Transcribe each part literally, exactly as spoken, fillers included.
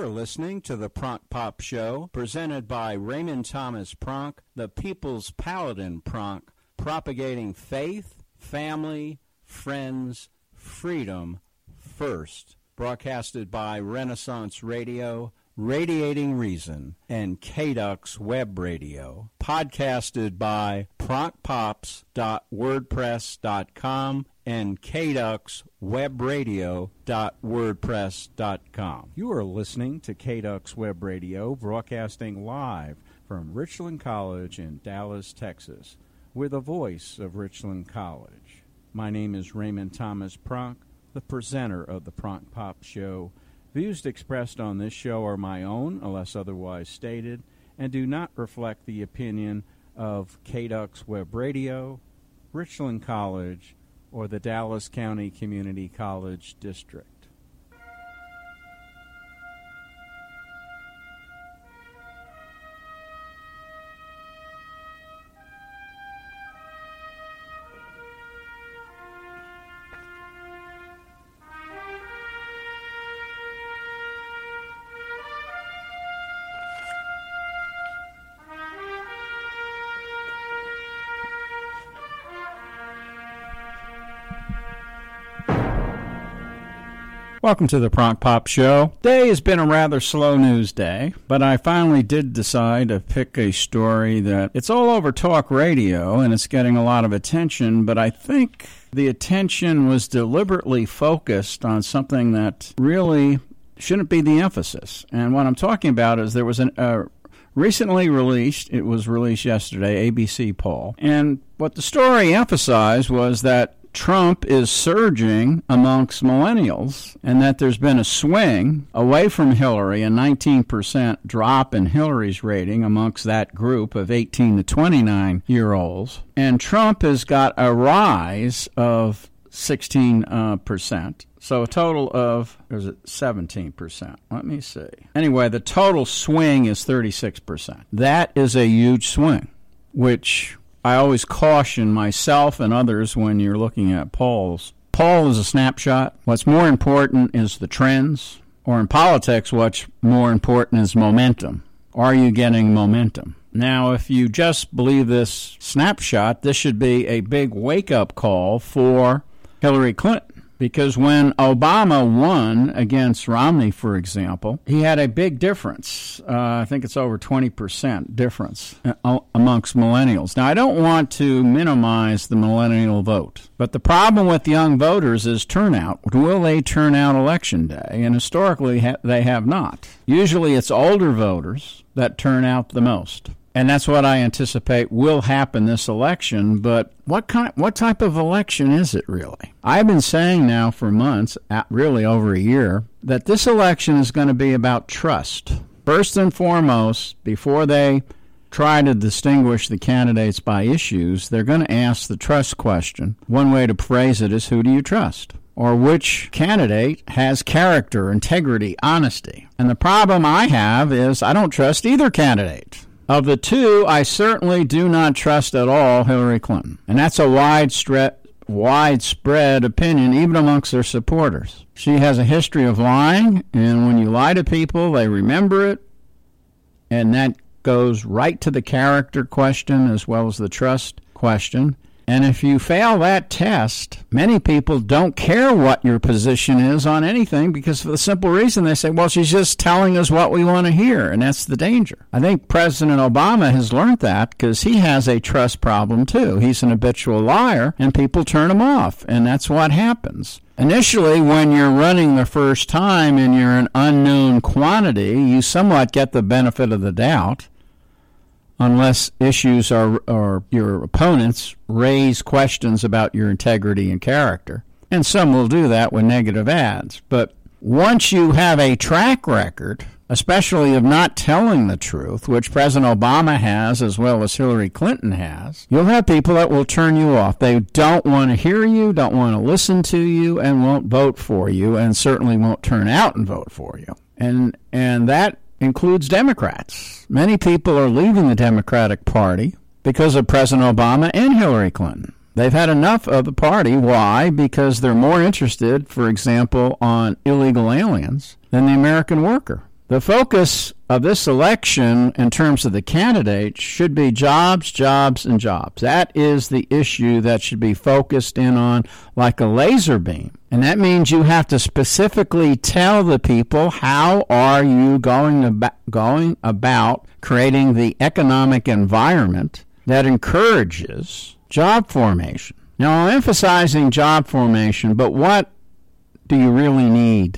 You're listening to the Pronk Pop Show, presented by Raymond Thomas Pronk, the People's Paladin Pronk, propagating faith, family, friends, freedom first. Broadcasted by Renaissance Radio, Radiating Reason, and K D U X Web Radio. Podcasted by pronk pops dot wordpress dot com and K D U X Web Radio dot wordpress dot com. You are listening to K D U X Web Radio, broadcasting live from Richland College in Dallas, Texas. We're the voice of Richland College. My name is Raymond Thomas Pronk, the presenter of the Pronk Pop Show. Views expressed on this show are my own, unless otherwise stated, and do not reflect the opinion of K D U X Web Radio, Richland College, or the Dallas County Community College District. Welcome to the Pronk Pop Show. Today has been a rather slow news day, but I finally did decide to pick a story that it's all over talk radio and it's getting a lot of attention, but I think the attention was deliberately focused on something that really shouldn't be the emphasis. And what I'm talking about is there was an uh, recently released, it was released yesterday, A B C poll, and what the story emphasized was that Trump is surging amongst millennials and that there's been a swing away from Hillary, a nineteen percent drop in Hillary's rating amongst that group of eighteen to twenty-nine-year-olds. And Trump has got a rise of sixteen percent. So a total of, or is it seventeen percent? Let me see. Anyway, the total swing is thirty-six percent. That is a huge swing, which I always caution myself and others when you're looking at polls. Poll is a snapshot. What's more important is the trends, or in politics, what's more important is momentum. Are you getting momentum? Now, if you just believe this snapshot, this should be a big wake-up call for Hillary Clinton. Because when Obama won against Romney, for example, he had a big difference. Uh, I think it's over twenty percent difference uh, amongst millennials. Now, I don't want to minimize the millennial vote, but the problem with young voters is turnout. Will they turn out election day? And historically, ha- they have not. Usually, it's older voters that turn out the most. And that's what I anticipate will happen this election. But what kind, what type of election is it really? I've been saying now for months, really over a year, that this election is going to be about trust. First and foremost, before they try to distinguish the candidates by issues, they're going to ask the trust question. One way to phrase it is, who do you trust? Or which candidate has character, integrity, honesty? And the problem I have is I don't trust either candidate. Of the two, I certainly do not trust at all Hillary Clinton. And that's a widespread, widespread opinion, even amongst their supporters. She has a history of lying, and when you lie to people, they remember it. And that goes right to the character question as well as the trust question. And if you fail that test, many people don't care what your position is on anything because for the simple reason they say, well, she's just telling us what we want to hear, and that's the danger. I think President Obama has learned that because he has a trust problem too. He's an habitual liar, and people turn him off, and that's what happens. Initially, when you're running the first time and you're an unknown quantity, you somewhat get the benefit of the doubt. Unless issues are, or your opponents raise questions about your integrity and character. And some will do that with negative ads. But once you have a track record, especially of not telling the truth, which President Obama has as well as Hillary Clinton has, you'll have people that will turn you off. They don't want to hear you, don't want to listen to you, and won't vote for you, and certainly won't turn out and vote for you. And and that includes Democrats. Many people are leaving the Democratic Party because of President Obama and Hillary Clinton. They've had enough of the party. Why? Because they're more interested, for example, on illegal aliens than the American worker. The focus of this election in terms of the candidates should be jobs, jobs, and jobs. That is the issue that should be focused in on like a laser beam. And that means you have to specifically tell the people how are you going about, going about creating the economic environment that encourages job formation. Now, I'm emphasizing job formation, but what do you really need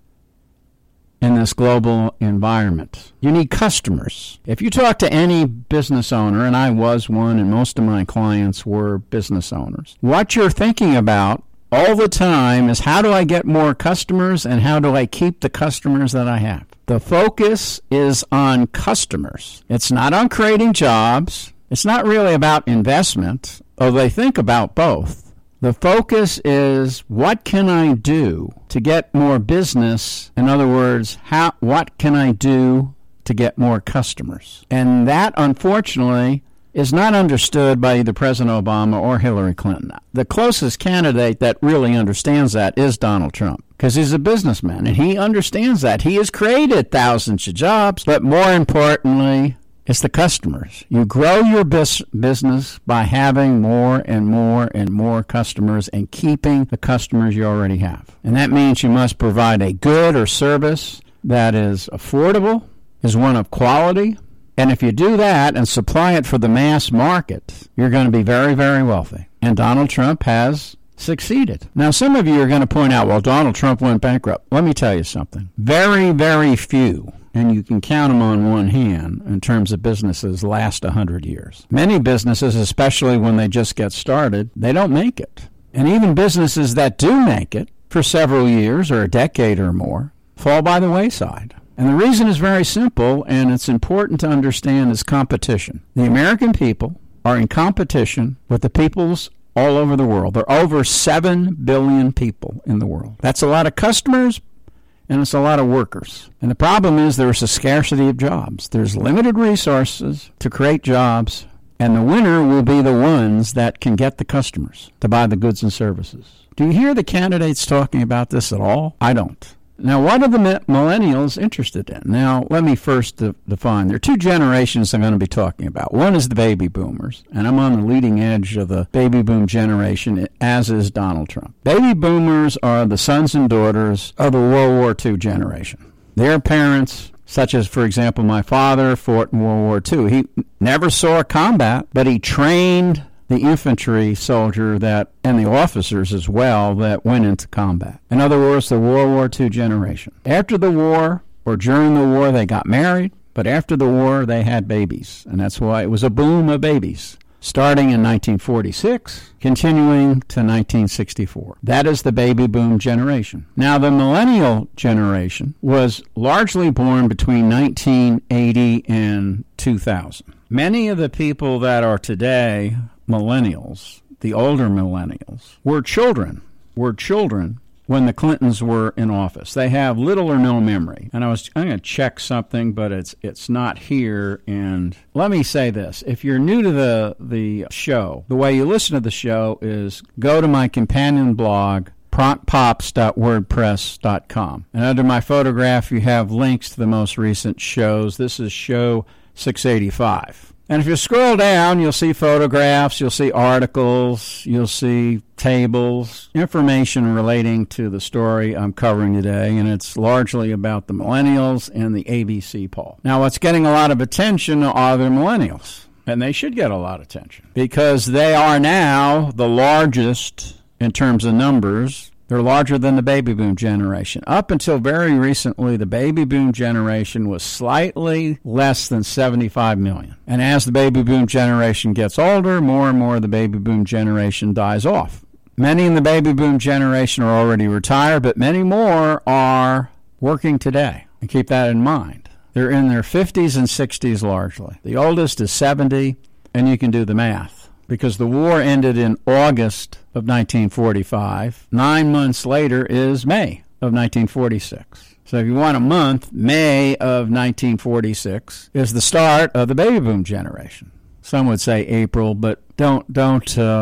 in this global environment? You need customers. If you talk to any business owner, and I was one, and most of my clients were business owners, what you're thinking about all the time is how do I get more customers and how do I keep the customers that I have? The focus is on customers. It's not on creating jobs. It's not really about investment, although they think about both. The focus is what can I do to get more business? In other words, how what can I do to get more customers? And that, unfortunately, is not understood by either President Obama or Hillary Clinton. The closest candidate that really understands that is Donald Trump, because he's a businessman, and he understands that. He has created thousands of jobs, but more importantly, it's the customers. You grow your bis- business by having more and more and more customers and keeping the customers you already have. And that means you must provide a good or service that is affordable, is one of quality. And if you do that and supply it for the mass market, you're going to be very, very wealthy. And Donald Trump has succeeded. Now, some of you are going to point out, well, Donald Trump went bankrupt. Let me tell you something. Very, very few, and you can count them on one hand in terms of businesses, last one hundred years. Many businesses, especially when they just get started, they don't make it. And even businesses that do make it for several years or a decade or more fall by the wayside. And the reason is very simple, and it's important to understand, is competition. The American people are in competition with the peoples all over the world. There are over seven billion people in the world. That's a lot of customers, and it's a lot of workers. And the problem is there's a scarcity of jobs. There's limited resources to create jobs, and the winner will be the ones that can get the customers to buy the goods and services. Do you hear the candidates talking about this at all? I don't. Now, what are the millennials interested in? Now, let me first de- define. There are two generations I'm going to be talking about. One is the baby boomers, and I'm on the leading edge of the baby boom generation, as is Donald Trump. Baby boomers are the sons and daughters of the World War Two generation. Their parents, such as, for example, my father, fought in World War Two. He never saw combat, but he trained the infantry soldier that, and the officers as well, that went into combat. In other words, the World War Two generation. After the war, or during the war, they got married, but after the war, they had babies. And that's why it was a boom of babies, starting in nineteen forty-six, continuing to nineteen sixty-four. That is the baby boom generation. Now, the millennial generation was largely born between nineteen eighty and two thousand. Many of the people that are today millennials, the older millennials, were children, were children when the Clintons were in office. They have little or no memory. And I was I'm going to check something, but it's it's not here. And let me say this. If you're new to the, the show, the way you listen to the show is go to my companion blog, prompt pops dot wordpress dot com. And under my photograph, you have links to the most recent shows. This is show six eighty-five. And if you scroll down, you'll see photographs, you'll see articles, you'll see tables, information relating to the story I'm covering today, and it's largely about the millennials and the A B C poll. Now, what's getting a lot of attention are the millennials, and they should get a lot of attention because they are now the largest in terms of numbers. They're larger than the baby boom generation. Up until very recently, the baby boom generation was slightly less than seventy-five million. And as the baby boom generation gets older, more and more of the baby boom generation dies off. Many in the baby boom generation are already retired, but many more are working today. And keep that in mind. They're in their fifties and sixties largely. The oldest is seventy, and you can do the math. Because the war ended in August of nineteen forty-five. Nine months later is May of nineteen forty-six. So if you want a month, May of nineteen forty-six is the start of the baby boom generation. Some would say April, but don't, don't, uh,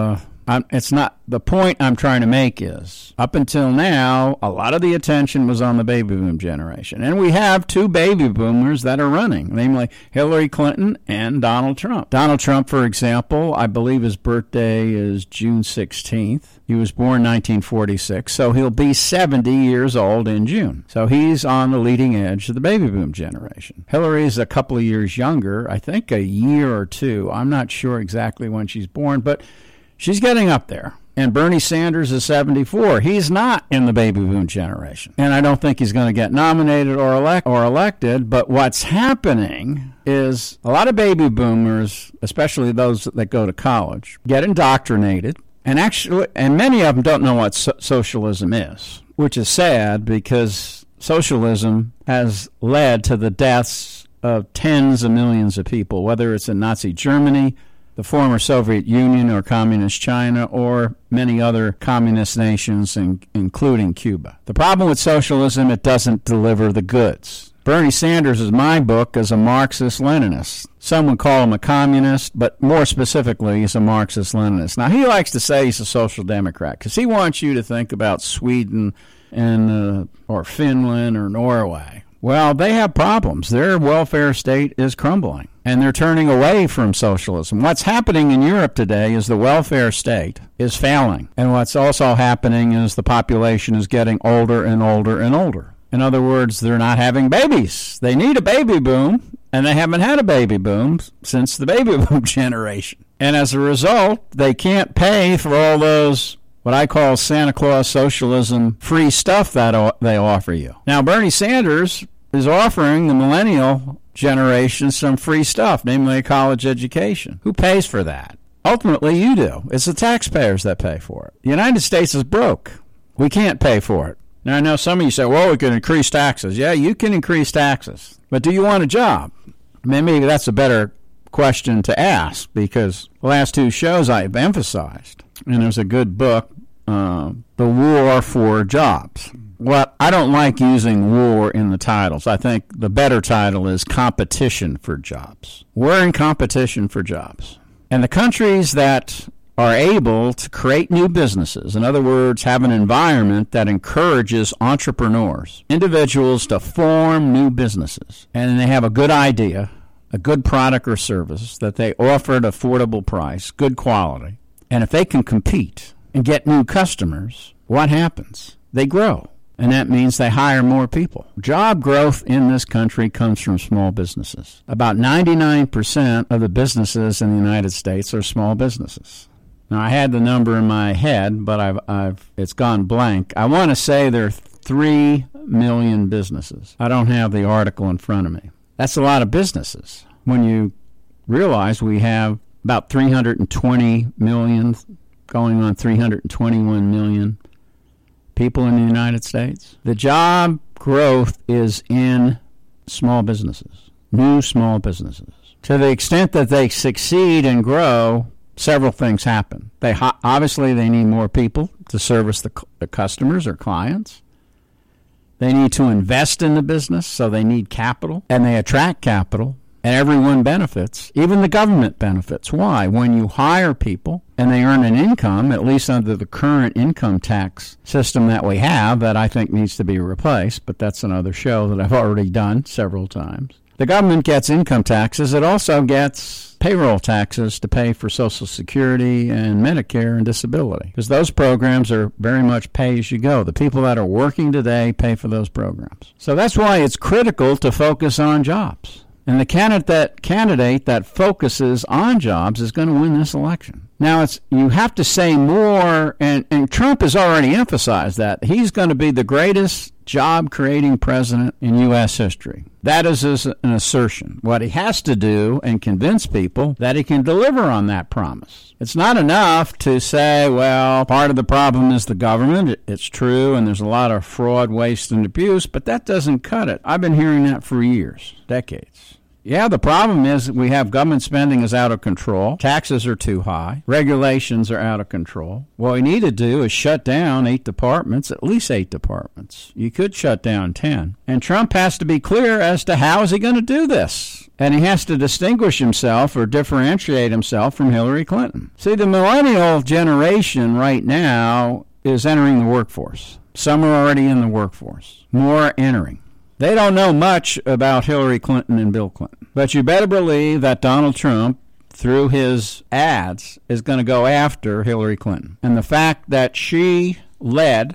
I'm, it's not, the point I'm trying to make is, up until now, a lot of the attention was on the baby boom generation. And we have two baby boomers that are running, namely Hillary Clinton and Donald Trump. Donald Trump, for example, I believe his birthday is June sixteenth. He was born nineteen forty-six, so he'll be seventy years old in June. So he's on the leading edge of the baby boom generation. Hillary's a couple of years younger, I think a year or two. I'm not sure exactly when she's born, but she's getting up there. And Bernie Sanders is seventy-four. He's not in the baby boom generation. And I don't think he's going to get nominated or elect or elected. But what's happening is a lot of baby boomers, especially those that go to college, get indoctrinated. And actually, and many of them don't know what so- socialism is, which is sad because socialism has led to the deaths of tens of millions of people, whether it's in Nazi Germany, the former Soviet Union, or Communist China, or many other communist nations, in, including Cuba. The problem with socialism, it doesn't deliver the goods. Bernie Sanders is my book as a Marxist-Leninist. Some would call him a communist, but more specifically, he's a Marxist-Leninist. Now, he likes to say he's a social democrat because he wants you to think about Sweden and uh, or Finland or Norway. Well, they have problems. Their welfare state is crumbling, and they're turning away from socialism. What's happening in Europe today is the welfare state is failing, and what's also happening is the population is getting older and older and older. In other words, they're not having babies. They need a baby boom, and they haven't had a baby boom since the baby boom generation. And as a result, they can't pay for all those, what I call Santa Claus socialism, free stuff that they offer you. Now, Bernie Sanders is offering the millennial generation some free stuff, namely a college education. Who pays for that? Ultimately, you do. It's the taxpayers that pay for it. The United States is broke. We can't pay for it. Now, I know some of you say, well, we can increase taxes. Yeah, you can increase taxes. But do you want a job? Maybe that's a better question to ask, because the last two shows I've emphasized, and there's a good book, uh, The War for Jobs. Well, I don't like using war in the titles. I think the better title is Competition for Jobs. We're in competition for jobs. And the countries that are able to create new businesses, in other words, have an environment that encourages entrepreneurs, individuals to form new businesses, and they have a good idea, a good product or service that they offer at affordable price, good quality, and if they can compete and get new customers, what happens? They grow, and that means they hire more people. Job growth in this country comes from small businesses. About ninety-nine percent of the businesses in the United States are small businesses. Now, I had the number in my head, but I've, I've it's gone blank. I want to say there are three million businesses. I don't have the article in front of me. That's a lot of businesses. When you realize we have about three hundred twenty million, going on three hundred twenty-one million people in the United States. The job growth is in small businesses, new small businesses. To the extent that they succeed and grow, several things happen. They obviously they need more people to service the, the customers or clients. They need to invest in the business, so they need capital, and they attract capital, and everyone benefits. Even the government benefits. Why? When you hire people and they earn an income, at least under the current income tax system that we have, that I think needs to be replaced, but that's another show that I've already done several times. The government gets income taxes. It also gets payroll taxes to pay for Social Security and Medicare and disability, because those programs are very much pay-as-you-go. The people that are working today pay for those programs. So that's why it's critical to focus on jobs. And the candidate that, candidate that focuses on jobs is going to win this election. Now, it's you have to say more, and, and Trump has already emphasized that. He's going to be the greatest job-creating president in U S history. That is an assertion. What he has to do and convince people that he can deliver on that promise. It's not enough to say, well, part of the problem is the government. It's true, and there's a lot of fraud, waste, and abuse, but that doesn't cut it. I've been hearing that for years, decades. Yeah, the problem is we have government spending is out of control. Taxes are too high. Regulations are out of control. What we need to do is shut down eight departments, at least eight departments. You could shut down ten. And Trump has to be clear as to how is he going to do this. And he has to distinguish himself or differentiate himself from Hillary Clinton. See, the millennial generation right now is entering the workforce. Some are already in the workforce. More are entering. They don't know much about Hillary Clinton and Bill Clinton. But you better believe that Donald Trump, through his ads, is going to go after Hillary Clinton. And the fact that she led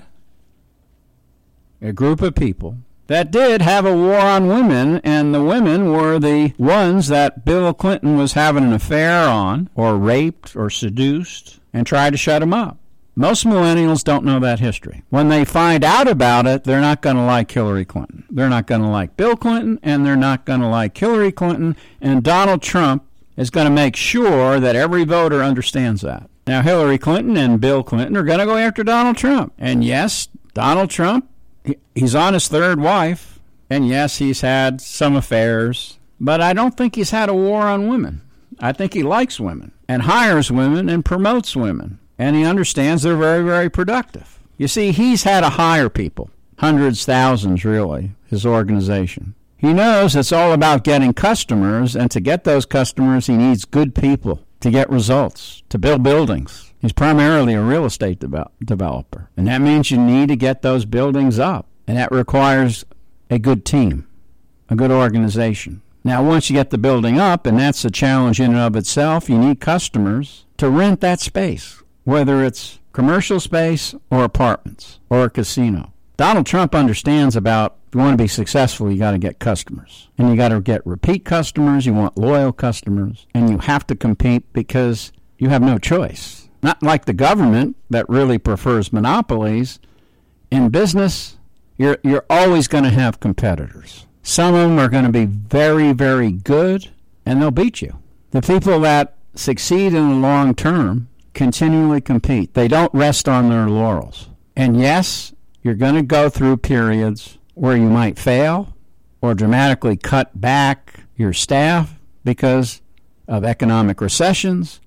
a group of people that did have a war on women, and the women were the ones that Bill Clinton was having an affair on, or raped, or seduced, and tried to shut him up. Most millennials don't know that history. When they find out about it, they're not going to like Hillary Clinton. They're not going to like Bill Clinton, and they're not going to like Hillary Clinton, and Donald Trump is going to make sure that every voter understands that. Now, Hillary Clinton and Bill Clinton are going to go after Donald Trump. And yes, Donald Trump, he's on his third wife, and yes, he's had some affairs, but I don't think he's had a war on women. I think he likes women and hires women and promotes women, and he understands they're very, very productive. You see, he's had to hire people, hundreds, thousands, really, his organization. He knows it's all about getting customers, and to get those customers, he needs good people to get results, to build buildings. He's primarily a real estate de- developer, and that means you need to get those buildings up, and that requires a good team, a good organization. Now, once you get the building up, and that's a challenge in and of itself, you need customers to rent that space, whether it's commercial space or apartments or a casino. Donald Trump understands about, if you want to be successful, you got to get customers. And you got to get repeat customers, you want loyal customers, and you have to compete because you have no choice. Not like the government that really prefers monopolies. In business, you're you're always going to have competitors. Some of them are going to be very, very good, and they'll beat you. The people that succeed in the long term continually compete. They don't rest on their laurels. And yes, you're going to go through periods where you might fail or dramatically cut back your staff because of economic recessions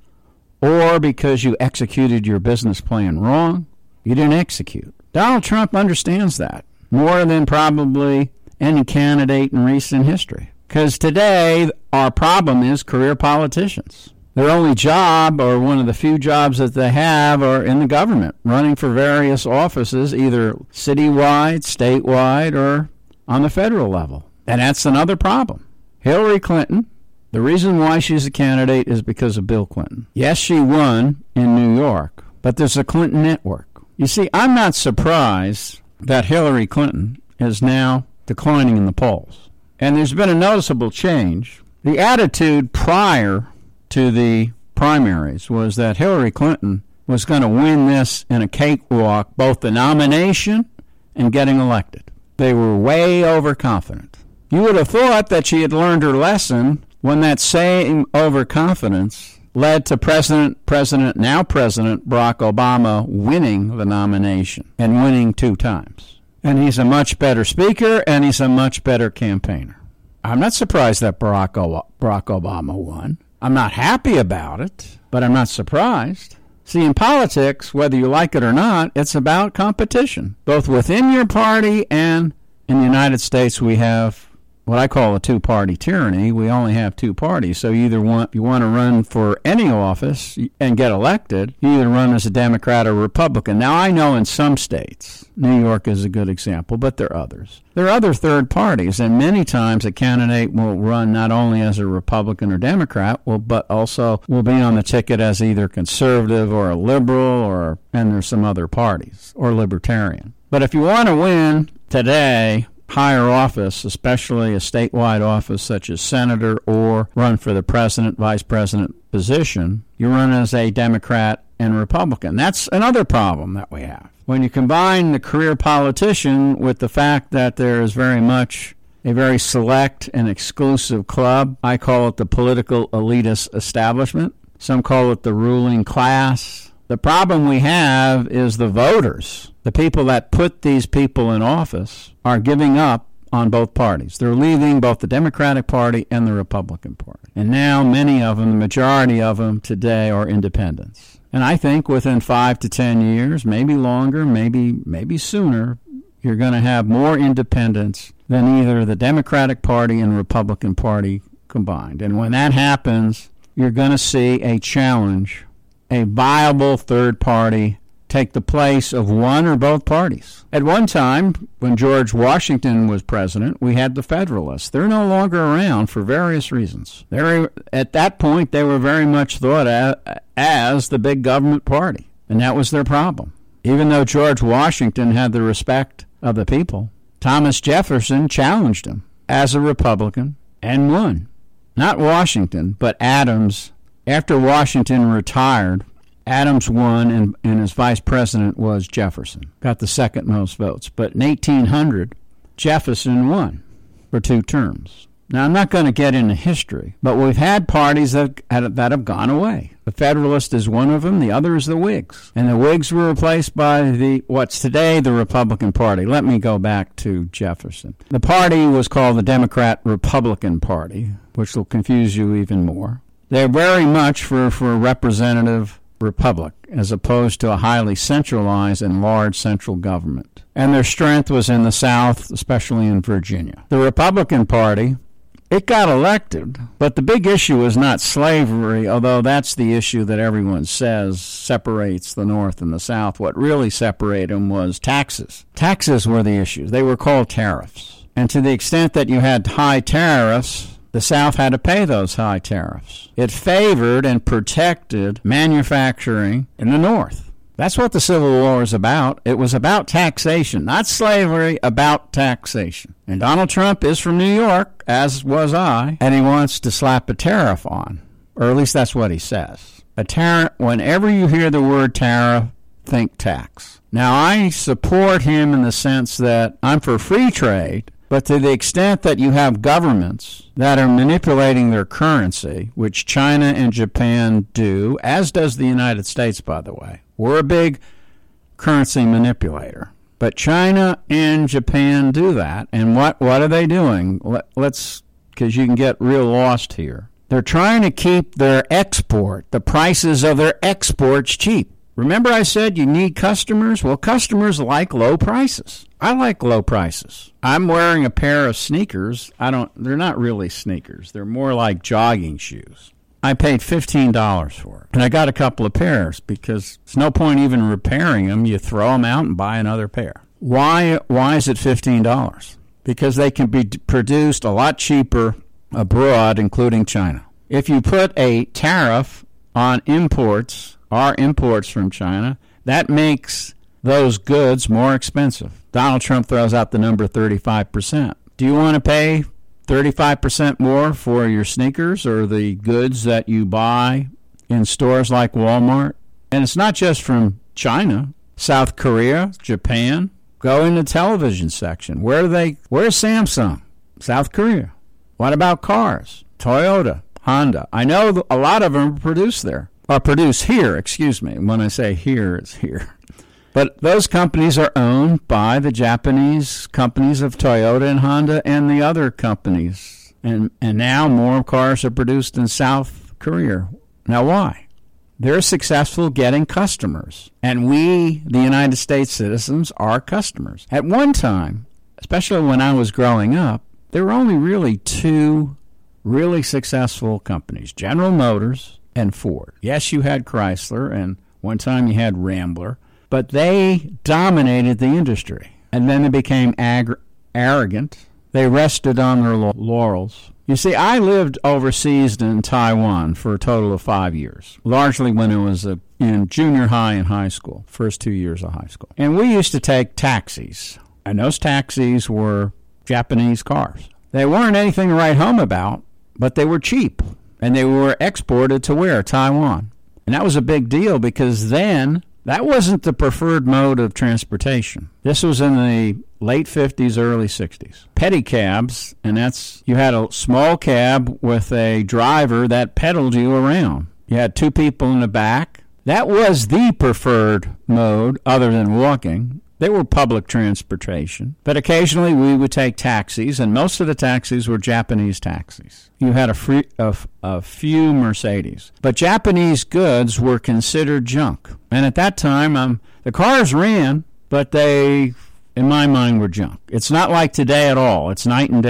or because you executed your business plan wrong. You didn't execute. Donald Trump understands that more than probably any candidate in recent history. Because today, our problem is career politicians. Their only job, or one of the few jobs that they have, are in the government, running for various offices, either citywide, statewide, or on the federal level. And that's another problem. Hillary Clinton, the reason why she's a candidate is because of Bill Clinton. Yes, she won in New York, but there's a Clinton network. You see, I'm not surprised that Hillary Clinton is now declining in the polls. And there's been a noticeable change. The attitude prior to the primaries was that Hillary Clinton was going to win this in a cakewalk, both the nomination and getting elected. They were way overconfident. You would have thought that she had learned her lesson when that same overconfidence led to President, President, now President Barack Obama winning the nomination and winning two times. And he's a much better speaker, and he's a much better campaigner. I'm not surprised that Barack, o- Barack Obama won. I'm not happy about it, but I'm not surprised. See, in politics, whether you like it or not, it's about competition, both within your party and in the United States. We have what I call a two-party tyranny. We only have two parties. So you either want you want to run for any office and get elected, you either run as a Democrat or Republican. Now, I know in some states, New York is a good example, but there are others. There are other third parties, and many times a candidate will run not only as a Republican or Democrat, will, but also will be on the ticket as either conservative or a liberal, or and there's some other parties, or libertarian. But if you want to win today, higher office, especially a statewide office such as senator, or run for the president, vice president position, you run as a Democrat and Republican. That's another problem that we have. When you combine the career politician with the fact that there is very much a very select and exclusive club, I call it the political elitist establishment. Some call it the ruling class. The problem we have is the voters, the people that put these people in office, are giving up on both parties. They're leaving both the Democratic Party and the Republican Party. And now many of them, the majority of them today, are independents. And I think within five to ten years, maybe longer, maybe maybe sooner, you're going to have more independents than either the Democratic Party and Republican Party combined. And when that happens, you're going to see a challenge, a viable third party take the place of one or both parties. At one time, when George Washington was president, we had the Federalists. They're no longer around for various reasons. They're, at that point, they were very much thought of as the big government party, and that was their problem. Even though George Washington had the respect of the people, Thomas Jefferson challenged him as a Republican and won. Not Washington, but Adams. After Washington retired, Adams won, and, and his vice president was Jefferson. Got the second most votes. But in eighteen hundred, Jefferson won for two terms. Now, I'm not going to get into history, but we've had parties that, that have gone away. The Federalist is one of them. The other is the Whigs. And the Whigs were replaced by the what's today the Republican Party. Let me go back to Jefferson. The party was called the Democrat-Republican Party, which will confuse you even more. They're very much for, for a representative republic, as opposed to a highly centralized and large central government. And their strength was in the South, especially in Virginia. The Republican Party, it got elected, but the big issue was not slavery, although that's the issue that everyone says separates the North and the South. What really separated them was taxes. Taxes were the issue. They were called tariffs. And to the extent that you had high tariffs, the South had to pay those high tariffs. It favored and protected manufacturing in the North. That's what the Civil War is about. It was about taxation, not slavery, about taxation. And Donald Trump is from New York, as was I, and he wants to slap a tariff on, or at least that's what he says. A tariff, whenever you hear the word tariff, think tax. Now, I support him in the sense that I'm for free trade, but to the extent that you have governments that are manipulating their currency, which China and Japan do, as does the United States, by the way. We're a big currency manipulator. But China and Japan do that. And what, what are they doing? Let, let's, because you can get real lost here. They're trying to keep their export, the prices of their exports cheap. Remember I said you need customers? Well, customers like low prices. I like low prices. I'm wearing a pair of sneakers. I don't, they're not really sneakers. They're more like jogging shoes. I paid fifteen dollars for it. And I got a couple of pairs because there's no point even repairing them. You throw them out and buy another pair. Why, why is it fifteen dollars? Because they can be produced a lot cheaper abroad, including China. If you put a tariff on imports, our imports from China, that makes those goods more expensive. Donald Trump throws out the number thirty-five percent. Do you want to pay thirty-five percent more for your sneakers or the goods that you buy in stores like Walmart? And it's not just from China, South Korea, Japan. Go in the television section. Where are they? Where's Samsung? South Korea. What about cars? Toyota, Honda. I know a lot of them are produced there. Or produced here, excuse me. When I say here, it's here. But those companies are owned by the Japanese companies of Toyota and Honda and the other companies. And and now more cars are produced in South Korea. Now why? They're successful getting customers. And we, the United States citizens, are customers. At one time, especially when I was growing up, there were only really two really successful companies, General Motors and Ford. Yes, you had Chrysler, and one time you had Rambler, but they dominated the industry. And then they became ag- arrogant. They rested on their laurels. You see, I lived overseas in Taiwan for a total of five years, largely when I was a, in junior high and high school, first two years of high school. And we used to take taxis, and those taxis were Japanese cars. They weren't anything to write home about, but they were cheap, and they were exported to where? Taiwan. And that was a big deal because then that wasn't the preferred mode of transportation. This was in the late fifties, early sixties. Pedicabs, and that's, you had a small cab with a driver that pedaled you around. You had two people in the back. That was the preferred mode other than walking. They were public transportation. But occasionally we would take taxis, and most of the taxis were Japanese taxis. You had a, free, a, a few Mercedes. But Japanese goods were considered junk. And at that time, um, the cars ran, but they, in my mind, were junk. It's not like today at all. It's night and day.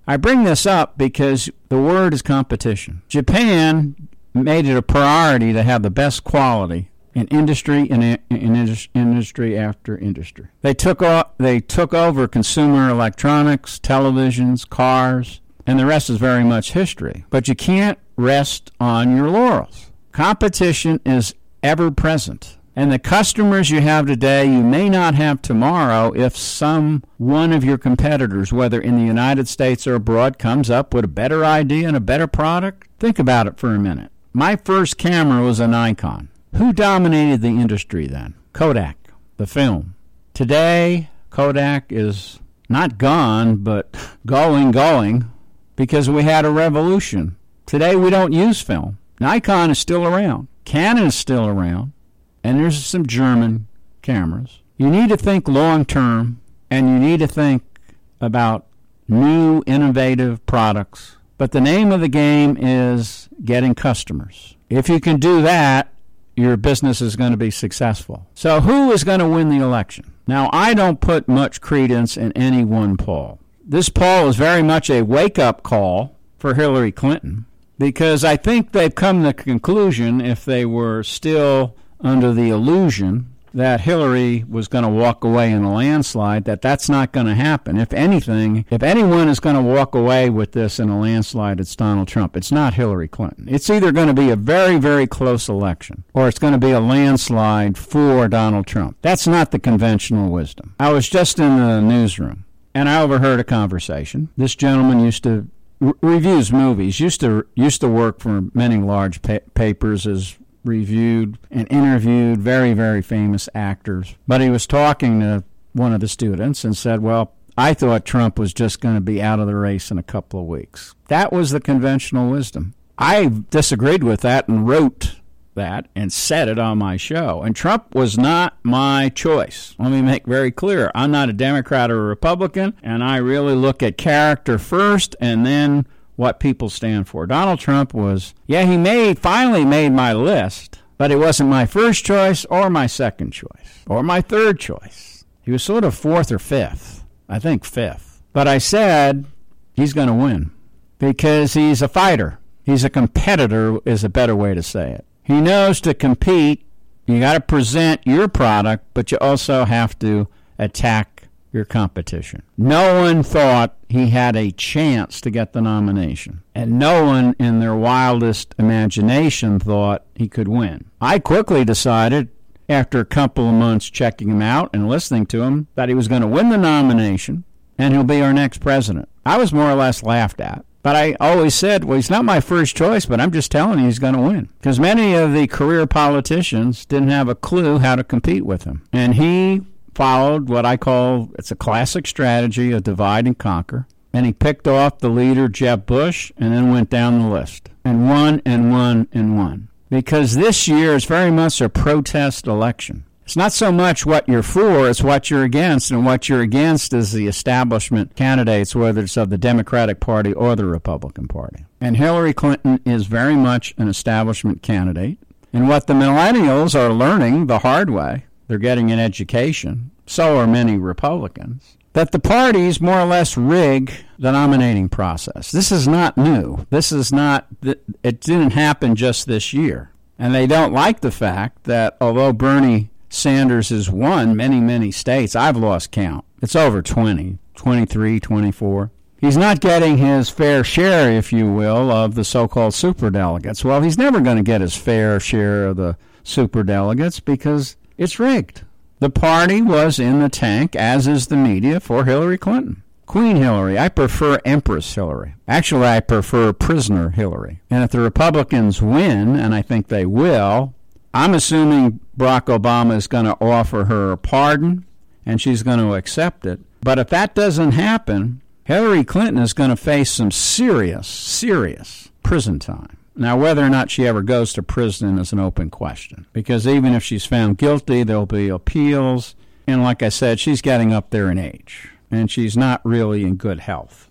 I bring this up because the word is competition. Japan made it a priority to have the best quality in industry and in, in, in industry after industry. They took o- they took over consumer electronics, televisions, cars, and the rest is very much history. But you can't rest on your laurels. Competition is ever present. And the customers you have today, you may not have tomorrow if some one of your competitors, whether in the United States or abroad, comes up with a better idea and a better product. Think about it for a minute. My first camera was a Nikon. Who dominated the industry then? Kodak, the film. Today, Kodak is not gone, but going, going, because we had a revolution. Today, we don't use film. Nikon is still around. Canon is still around. And there's some German cameras. You need to think long-term, and you need to think about new, innovative products. But the name of the game is getting customers. If you can do that, your business is going to be successful. So who is going to win the election? Now, I don't put much credence in any one poll. This poll is very much a wake-up call for Hillary Clinton, because I think they've come to the conclusion, if they were still under the illusion that Hillary was going to walk away in a landslide, that that's not going to happen. If anything, if anyone is going to walk away with this in a landslide, it's Donald Trump. It's not Hillary Clinton. It's either going to be a very, very close election, or it's going to be a landslide for Donald Trump. That's not the conventional wisdom. I was just in the newsroom, and I overheard a conversation. This gentleman used to r- reviews movies, used to used to work for many large pa- papers as reviewed and interviewed very, very famous actors. But he was talking to one of the students and said, well, I thought Trump was just going to be out of the race in a couple of weeks. That was the conventional wisdom. I disagreed with that and wrote that and said it on my show. And Trump was not my choice. Let me make very clear. I'm not a Democrat or a Republican, and I really look at character first and then what people stand for. Donald Trump was, yeah, he made finally made my list, but it wasn't my first choice or my second choice or my third choice. He was sort of fourth or fifth. I think fifth. But I said he's going to win because he's a fighter. He's a competitor is a better way to say it. He knows to compete, you got to present your product, but you also have to attack your competition. No one thought he had a chance to get the nomination, and no one in their wildest imagination thought he could win. I quickly decided, after a couple of months checking him out and listening to him, that he was going to win the nomination and he'll be our next president. I was more or less laughed at, but I always said, well, he's not my first choice, but I'm just telling you he's going to win, because many of the career politicians didn't have a clue how to compete with him, and he followed what I call, it's a classic strategy, a divide and conquer. And he picked off the leader, Jeb Bush, and then went down the list and won and won and won. Because this year is very much a protest election. It's not so much what you're for, it's what you're against. And what you're against is the establishment candidates, whether it's of the Democratic Party or the Republican Party. And Hillary Clinton is very much an establishment candidate. And what the millennials are learning the hard way, they're getting an education, so are many Republicans, that the parties more or less rig the nominating process. This is not new. This is not, it didn't happen just this year. And they don't like the fact that although Bernie Sanders has won many, many states, I've lost count. It's over twenty, twenty-three, twenty-four. He's not getting his fair share, if you will, of the so-called superdelegates. Well, he's never going to get his fair share of the superdelegates because it's rigged. The party was in the tank, as is the media, for Hillary Clinton. Queen Hillary. I prefer Empress Hillary. Actually, I prefer Prisoner Hillary. And if the Republicans win, and I think they will, I'm assuming Barack Obama is going to offer her a pardon, and she's going to accept it. But if that doesn't happen, Hillary Clinton is going to face some serious, serious prison time. Now, whether or not she ever goes to prison is an open question, because even if she's found guilty, there'll be appeals. And like I said, she's getting up there in age, and she's not really in good health.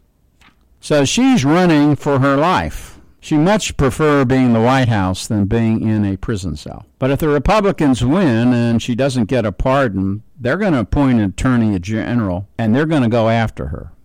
So she's running for her life. She much prefer being in the White House than being in a prison cell. But if the Republicans win and she doesn't get a pardon, they're going to appoint an attorney general, and they're going to go after her.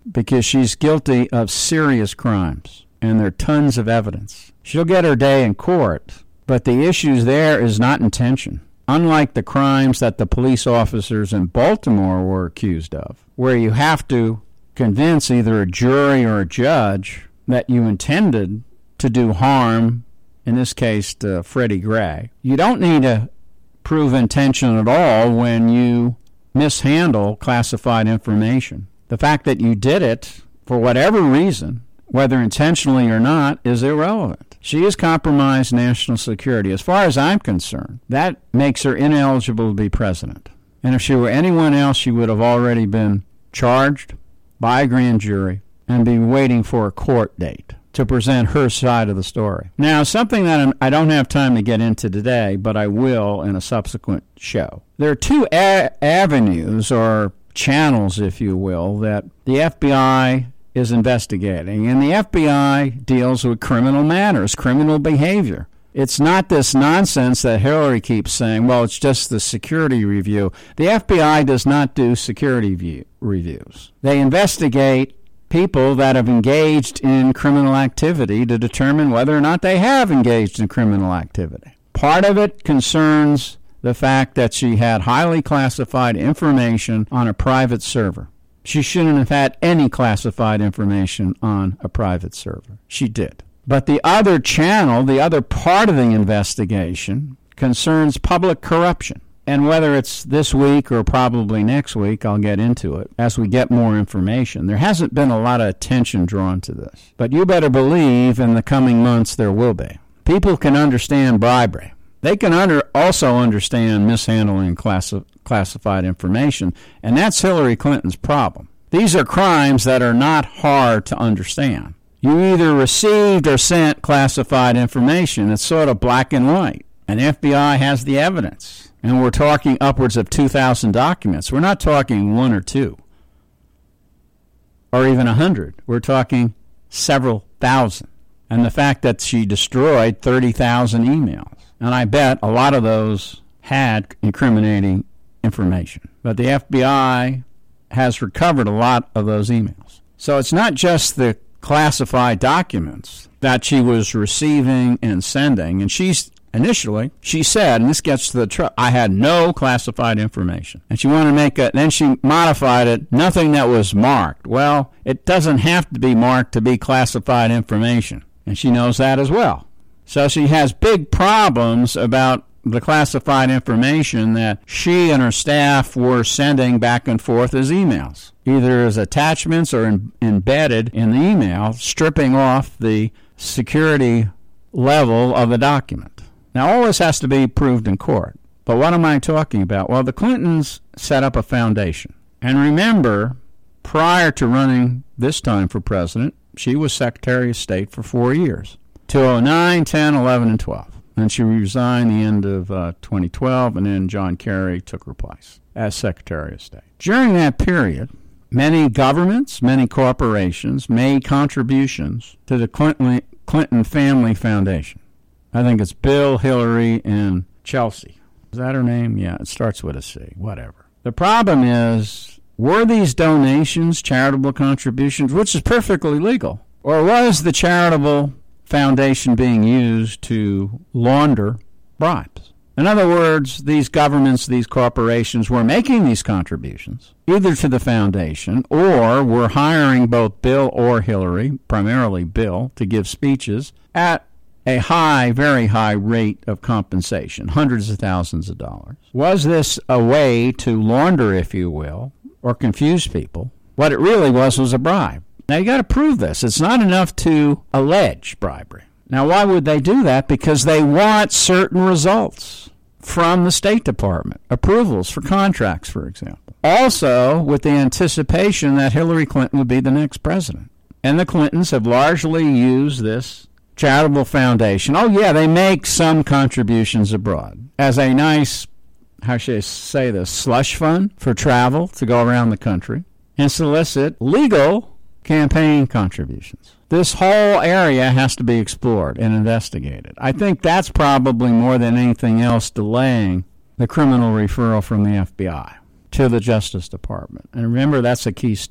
because she's guilty of serious crimes, and there are tons of evidence. She'll get her day in court, but the issue there is not intention. Unlike the crimes that the police officers in Baltimore were accused of, where you have to convince either a jury or a judge that you intended to do harm, in this case to Freddie Gray. You don't need to prove intention at all when you mishandle classified information. The fact that you did it for whatever reason, whether intentionally or not, is irrelevant. She has compromised national security. As far as I'm concerned, that makes her ineligible to be president. And if she were anyone else, she would have already been charged by a grand jury and be waiting for a court date to present her side of the story. Now, something that I don't have time to get into today, but I will in a subsequent show. There are two a- avenues or channels, if you will, that the F B I is investigating, and the F B I deals with criminal matters, criminal behavior. It's not this nonsense that Hillary keeps saying, well, it's just the security review. The F B I does not do security view, reviews. They investigate people that have engaged in criminal activity to determine whether or not they have engaged in criminal activity. Part of it concerns the fact that she had highly classified information on a private server. She shouldn't have had any classified information on a private server. She did. But the other channel, the other part of the investigation, concerns public corruption. And whether it's this week or probably next week, I'll get into it as we get more information. There hasn't been a lot of attention drawn to this. But you better believe in the coming months there will be. People can understand bribery. They can under, also understand mishandling classi- classified information, and that's Hillary Clinton's problem. These are crimes that are not hard to understand. You either received or sent classified information. It's sort of black and white, and the F B I has the evidence. And we're talking upwards of two thousand documents. We're not talking one or two or even a hundred. We're talking several thousand. And the fact that she destroyed thirty thousand emails. And I bet a lot of those had incriminating information. But the F B I has recovered a lot of those emails. So it's not just the classified documents that she was receiving and sending. And she's initially, she said, and this gets to the truth, I had no classified information. And she wanted to make it, then she modified it, nothing that was marked. Well, it doesn't have to be marked to be classified information. And she knows that as well. So she has big problems about the classified information that she and her staff were sending back and forth as emails, either as attachments or in, embedded in the email, stripping off the security level of the document. Now, all this has to be proved in court. But what am I talking about? Well, the Clintons set up a foundation. And remember, prior to running this time for president, she was Secretary of State for four years. two thousand nine, ten, eleven, and twelve. And she resigned the end of uh, twenty twelve, and then John Kerry took her place as Secretary of State. During that period, many governments, many corporations made contributions to the Clinton, Clinton Family Foundation. I think it's Bill, Hillary, and Chelsea. Is that her name? Yeah, it starts with a C, whatever. The problem is, were these donations charitable contributions, which is perfectly legal, or was the charitable foundation being used to launder bribes? In other words, these governments, these corporations were making these contributions either to the foundation or were hiring both Bill or Hillary, primarily Bill, to give speeches at a high, very high rate of compensation, hundreds of thousands of dollars. Was this a way to launder, if you will, or confuse people? What it really was was a bribe. Now, you got to prove this. It's not enough to allege bribery. Now, why would they do that? Because they want certain results from the State Department, approvals for contracts, for example. Also, with the anticipation that Hillary Clinton would be the next president. And the Clintons have largely used this charitable foundation. Oh, yeah, they make some contributions abroad as a nice, how should I say this, slush fund for travel to go around the country and solicit legal campaign contributions. This whole area has to be explored and investigated. I think that's probably more than anything else delaying the criminal referral from the F B I to the Justice Department. And remember, that's a key step.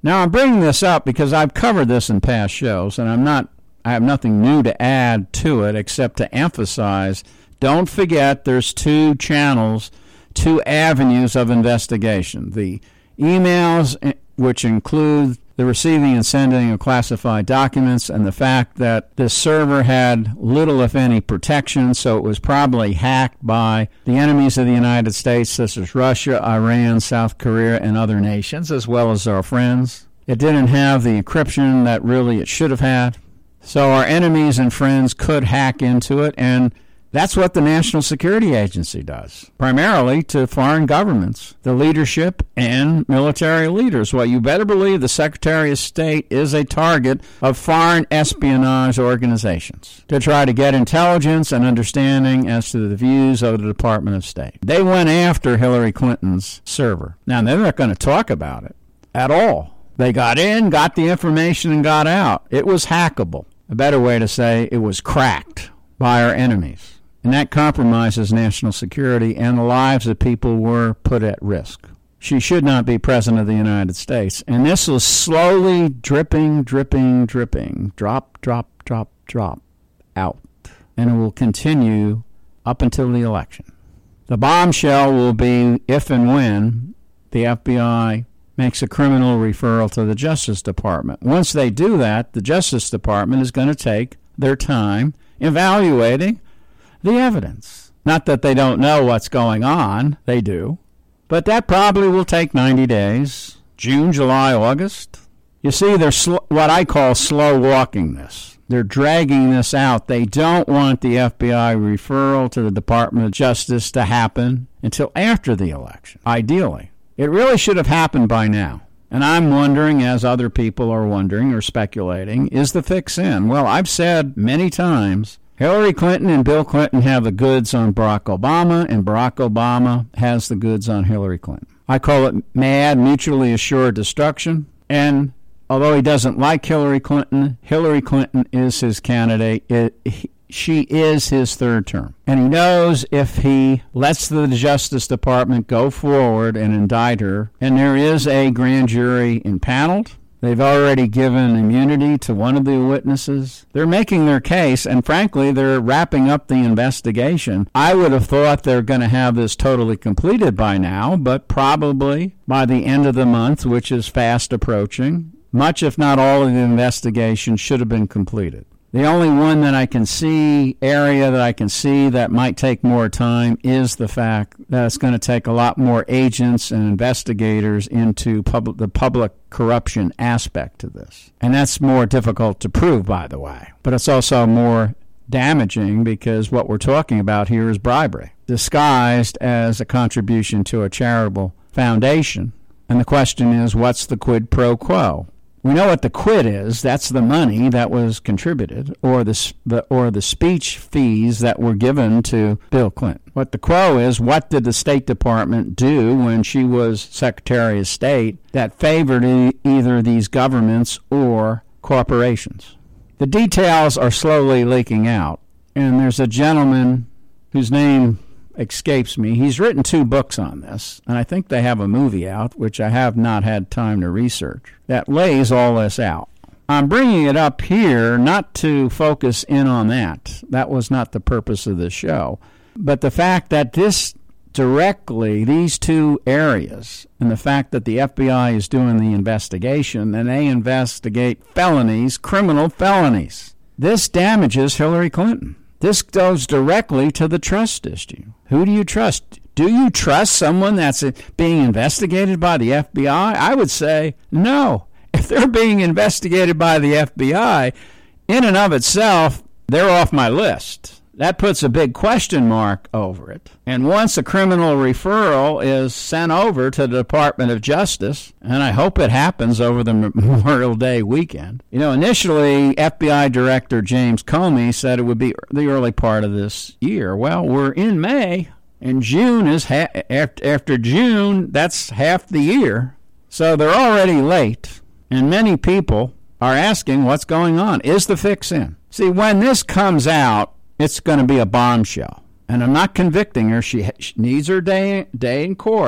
Now, I'm bringing this up because I've covered this in past shows, and I'm not, I have nothing new to add to it except to emphasize, don't forget there's two channels, two avenues of investigation. The emails, which include the receiving and sending of classified documents, and the fact that this server had little, if any, protection, so it was probably hacked by the enemies of the United States, such as Russia, Iran, South Korea, and other nations, as well as our friends. It didn't have the encryption that really it should have had. So our enemies and friends could hack into it, and that's what the National Security Agency does, primarily to foreign governments, the leadership and military leaders. Well, you better believe the Secretary of State is a target of foreign espionage organizations to try to get intelligence and understanding as to the views of the Department of State. They went after Hillary Clinton's server. Now, they're not going to talk about it at all. They got in, got the information, and got out. It was hackable. A better way to say it was cracked by our enemies. And that compromises national security, and the lives of people were put at risk. She should not be President of the United States. And this was slowly dripping, dripping, dripping, drop, drop, drop, drop out. And it will continue up until the election. The bombshell will be if and when the F B I makes a criminal referral to the Justice Department. Once they do that, the Justice Department is going to take their time evaluating the evidence. Not that they don't know what's going on, they do. But that probably will take ninety days, June, July, August. You see, they're sl- what I call slow walking this. They're dragging this out. They don't want the F B I referral to the Department of Justice to happen until after the election, ideally. It really should have happened by now. And I'm wondering, as other people are wondering or speculating, is the fix in? Well, I've said many times, Hillary Clinton and Bill Clinton have the goods on Barack Obama, and Barack Obama has the goods on Hillary Clinton. I call it mad, mutually assured destruction. And although he doesn't like Hillary Clinton, Hillary Clinton is his candidate. It, he, she is his third term. And he knows if he lets the Justice Department go forward and indict her, and there is a grand jury impaneled, they've already given immunity to one of the witnesses. They're making their case, and frankly, they're wrapping up the investigation. I would have thought they're going to have this totally completed by now, but probably by the end of the month, which is fast approaching, much if not all of the investigation should have been completed. The only one that I can see, area that I can see that might take more time is the fact that it's going to take a lot more agents and investigators into public, the public corruption aspect of this. And that's more difficult to prove, by the way. But it's also more damaging because what we're talking about here is bribery, disguised as a contribution to a charitable foundation. And the question is, what's the quid pro quo? We know what the quid is. That's the money that was contributed, or the, the or the speech fees that were given to Bill Clinton. What the quo is, what did the State Department do when she was Secretary of State that favored e- either these governments or corporations? The details are slowly leaking out, and there's a gentleman whose name escapes me. He's written two books on this, and I think they have a movie out, which I have not had time to research, that lays all this out. I'm bringing it up here not to focus in on that. That was not the purpose of the show. But the fact that this directly, these two areas, and the fact that the F B I is doing the investigation, and they investigate felonies, criminal felonies, this damages Hillary Clinton. This goes directly to the trust issue. Who do you trust? Do you trust someone that's being investigated by the F B I? I would say no. If they're being investigated by the F B I, in and of itself, they're off my list. That puts a big question mark over it. And once a criminal referral is sent over to the Department of Justice, and I hope it happens over the Memorial Day weekend, you know, initially F B I Director James Comey said it would be the early part of this year. Well, we're in May, and June is ha- after, after June, that's half the year. So they're already late, and many people are asking what's going on. Is the fix in? See, when this comes out, it's going to be a bombshell. And I'm not convicting her. She, she needs her day, day in court.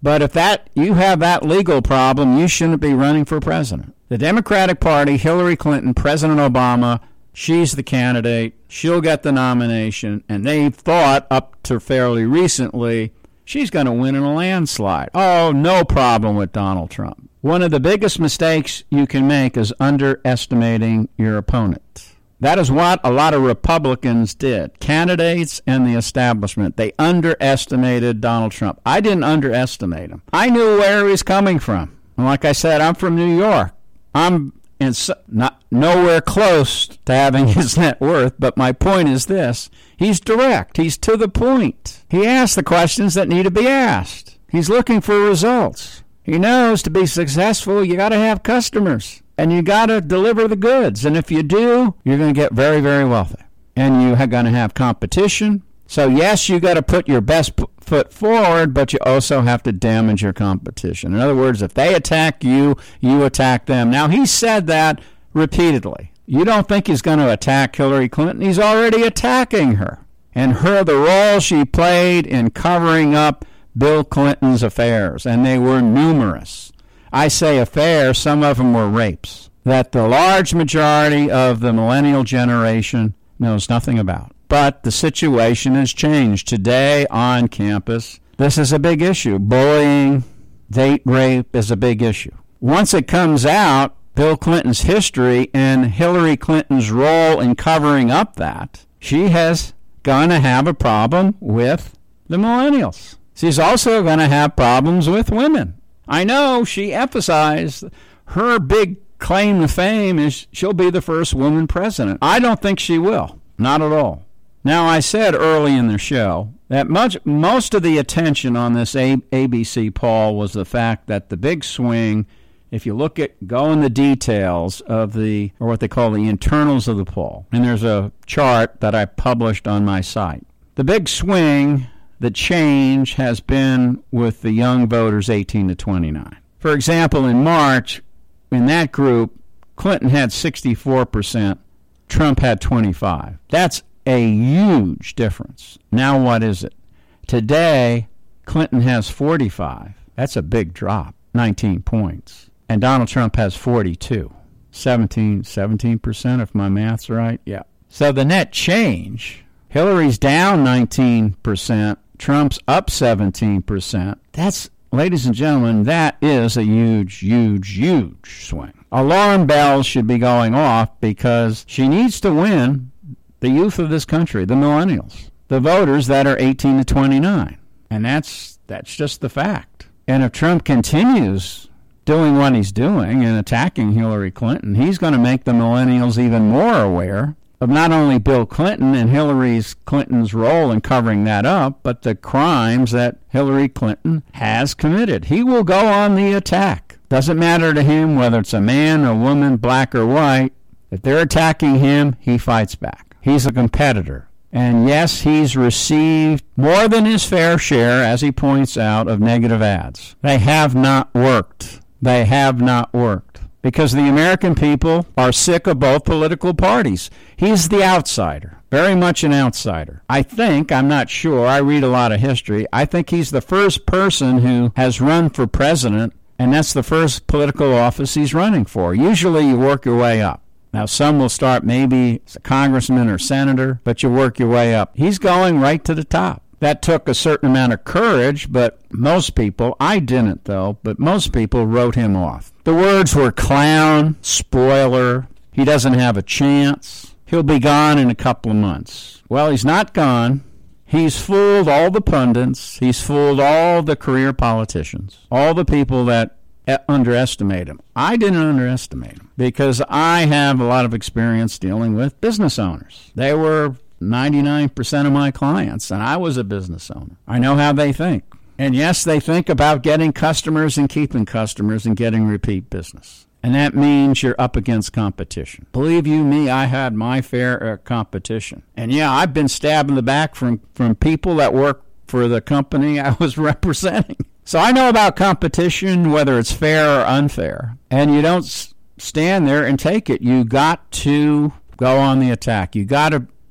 But if that you have that legal problem, you shouldn't be running for president. The Democratic Party, Hillary Clinton, President Obama, she's the candidate. She'll get the nomination. And they thought up to fairly recently she's going to win in a landslide. Oh, no problem with Donald Trump. One of the biggest mistakes you can make is underestimating your opponent. That is what a lot of Republicans did, candidates and the establishment. They underestimated Donald Trump. I didn't underestimate him. I knew where he was coming from. And like I said, I'm from New York. I'm in so, not nowhere close to having his net worth, but my point is this. He's direct. He's to the point. He asks the questions that need to be asked. He's looking for results. He knows to be successful, you got to have customers. And you got to deliver the goods. And if you do, you're going to get very, very wealthy. And you're going to have competition. So, yes, you got to put your best p- foot forward, but you also have to damage your competition. In other words, if they attack you, you attack them. Now, he said that repeatedly. You don't think he's going to attack Hillary Clinton? He's already attacking her. And her, the role she played in covering up Bill Clinton's affairs. And they were numerous. I say affairs, some of them were rapes, that the large majority of the millennial generation knows nothing about. But the situation has changed. Today on campus, this is a big issue. Bullying, date rape is a big issue. Once it comes out, Bill Clinton's history and Hillary Clinton's role in covering up that, she has going to have a problem with the millennials. She's also going to have problems with women. I know she emphasized her big claim to fame is she'll be the first woman president. I don't think she will. Not at all. Now, I said early in the show that much most of the attention on this A B C poll was the fact that the big swing, if you look at, go in the details of the, or what they call the internals of the poll, and there's a chart that I published on my site. The big swing, the change has been with the young voters eighteen to twenty-nine. For example, in March, in that group, Clinton had sixty-four percent, Trump had twenty-five. That's a huge difference. Now what is it? Today, Clinton has forty-five. That's a big drop, nineteen points. And Donald Trump has forty-two, seventeen, seventeen percent if my math's right. Yeah. So the net change, Hillary's down nineteen percent, Trump's up seventeen percent. That's, ladies and gentlemen, that is a huge, huge, huge swing. Alarm bells should be going off because she needs to win the youth of this country, the millennials, the voters that are eighteen to twenty-nine. And that's that's just the fact. And if Trump continues doing what he's doing and attacking Hillary Clinton, he's going to make the millennials even more aware of not only Bill Clinton and Hillary Clinton's role in covering that up, but the crimes that Hillary Clinton has committed. He will go on the attack. Doesn't matter to him whether it's a man, a woman, black or white. If they're attacking him, he fights back. He's a competitor. And yes, he's received more than his fair share, as he points out, of negative ads. They have not worked. They have not worked. Because the American people are sick of both political parties. He's the outsider, very much an outsider. I think, I'm not sure, I read a lot of history, I think he's the first person who has run for president, and that's the first political office he's running for. Usually you work your way up. Now, some will start maybe as a congressman or senator, but you work your way up. He's going right to the top. That took a certain amount of courage, but most people, I didn't though, but most people wrote him off. The words were clown, spoiler, he doesn't have a chance, he'll be gone in a couple of months. Well, he's not gone. He's fooled all the pundits. He's fooled all the career politicians, all the people that underestimate him. I didn't underestimate him because I have a lot of experience dealing with business owners. They were ninety-nine percent of my clients, and I was a business owner. I know how they think. And yes, they think about getting customers and keeping customers and getting repeat business. And that means you're up against competition. Believe you me, I had my fair uh, competition. And yeah, I've been stabbed in the back from, from people that work for the company I was representing. So I know about competition, whether it's fair or unfair. And you don't s- stand there and take it. You got to go on the attack. You got to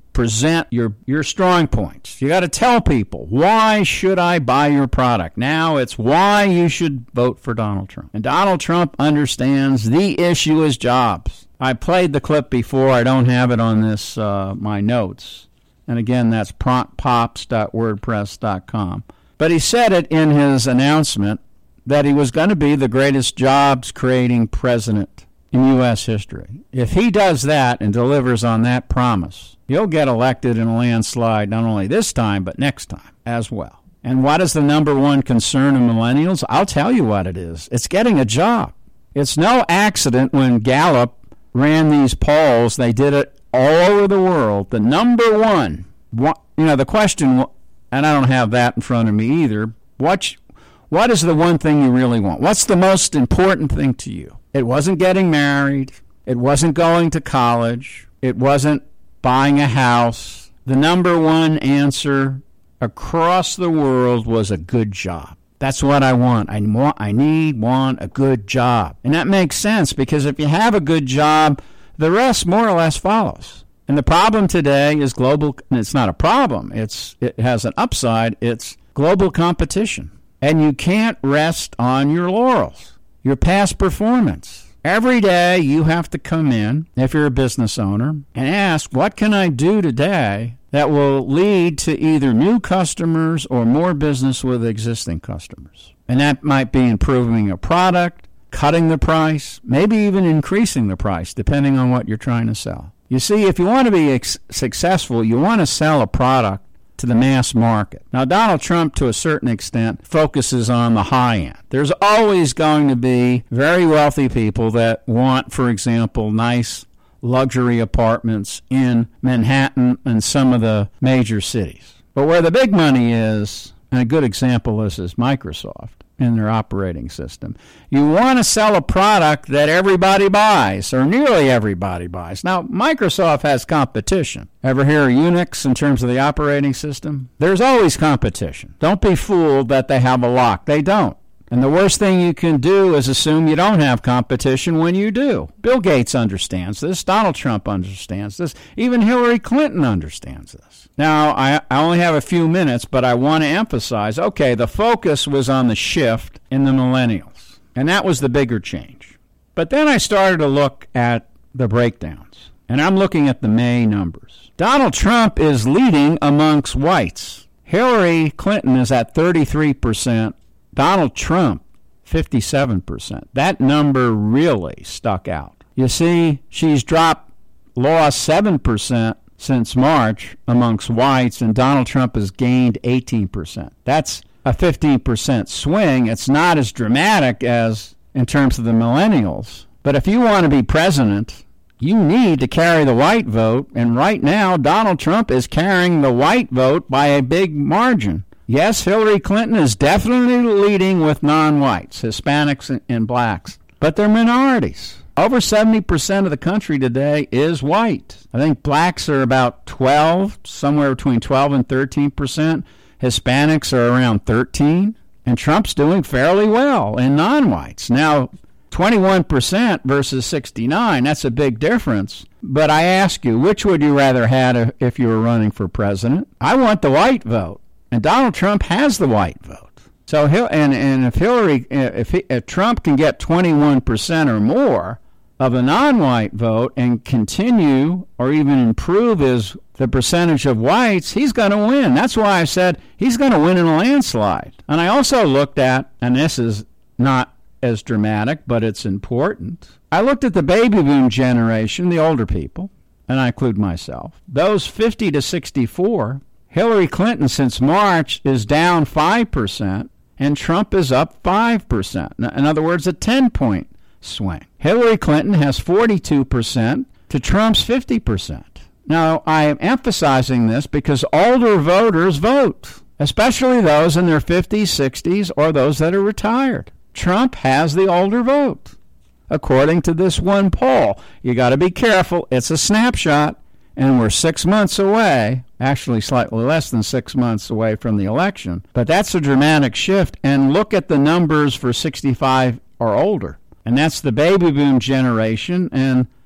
present your, your strong points. You got to tell people, why should I buy your product? Now it's why you should vote for Donald Trump. And Donald Trump understands the issue is jobs. I played the clip before. I don't have it on this, uh, my notes. And again, that's prompt pops dot wordpress dot com. But he said it in his announcement that he was going to be the greatest jobs-creating president in U S history. If he does that and delivers on that promise, he'll get elected in a landslide not only this time, but next time as well. And what is the number one concern of millennials? I'll tell you what it is. It's getting a job. It's no accident when Gallup ran these polls. They did it all over the world. The number one, you know, the question, and I don't have that in front of me either, what, what is the one thing you really want? What's the most important thing to you? It wasn't getting married. It wasn't going to college. It wasn't buying a house. The number one answer across the world was a good job. That's what I want. I want, I need, want a good job. And that makes sense because if you have a good job, the rest more or less follows. And the problem today is global, and it's not a problem. It's, it has an upside. It's global competition. And you can't rest on your laurels, your past performance. Every day you have to come in, if you're a business owner, and ask, what can I do today that will lead to either new customers or more business with existing customers? And that might be improving a product, cutting the price, maybe even increasing the price, depending on what you're trying to sell. You see, if you want to be ex- successful, you want to sell a product to the mass market. Now, Donald Trump, to a certain extent, focuses on the high end. There's always going to be very wealthy people that want, for example, nice luxury apartments in Manhattan and some of the major cities. But where the big money is, and a good example is, is Microsoft in their operating system. You want to sell a product that everybody buys, or nearly everybody buys. Now, Microsoft has competition. Ever hear of Unix in terms of the operating system? There's always competition. Don't be fooled that they have a lock. They don't. And the worst thing you can do is assume you don't have competition when you do. Bill Gates understands this. Donald Trump understands this. Even Hillary Clinton understands this. Now, I, I only have a few minutes, but I want to emphasize, okay, the focus was on the shift in the millennials, and that was the bigger change. But then I started to look at the breakdowns, and I'm looking at the May numbers. Donald Trump is leading amongst whites. Hillary Clinton is at thirty-three percent. Donald Trump, fifty-seven percent. That number really stuck out. You see, she's dropped, lost seven percent since March amongst whites, and Donald Trump has gained eighteen percent. That's a fifteen percent swing. It's not as dramatic as in terms of the millennials. But if you want to be president, you need to carry the white vote, and right now Donald Trump is carrying the white vote by a big margin. Yes, Hillary Clinton is definitely leading with non-whites, Hispanics and blacks, but they're minorities. Over seventy percent of the country today is white. I think blacks are about twelve, somewhere between twelve and thirteen percent. Hispanics are around thirteen, and Trump's doing fairly well in non-whites. Now, twenty-one percent versus sixty-nine, that's a big difference. But I ask you, which would you rather have if you were running for president? I want the white vote. And Donald Trump has the white vote. So he'll, and, and if Hillary, if, he, if Trump can get twenty-one percent or more of the non-white vote and continue or even improve his the percentage of whites, he's going to win. That's why I said he's going to win in a landslide. And I also looked at, and this is not as dramatic, but it's important. I looked at the baby boom generation, the older people, and I include myself. Those fifty to sixty-four. Hillary Clinton, since March, is down five percent, and Trump is up five percent. In other words, a ten-point swing. Hillary Clinton has forty-two percent to Trump's fifty percent. Now, I am emphasizing this because older voters vote, especially those in their fifties, sixties, or those that are retired. Trump has the older vote, according to this one poll. You got to be careful. It's a snapshot. And we're six months away, actually slightly less than six months away from the election. But that's a dramatic shift. And look at the numbers for sixty-five or older. And that's the baby boom generation. And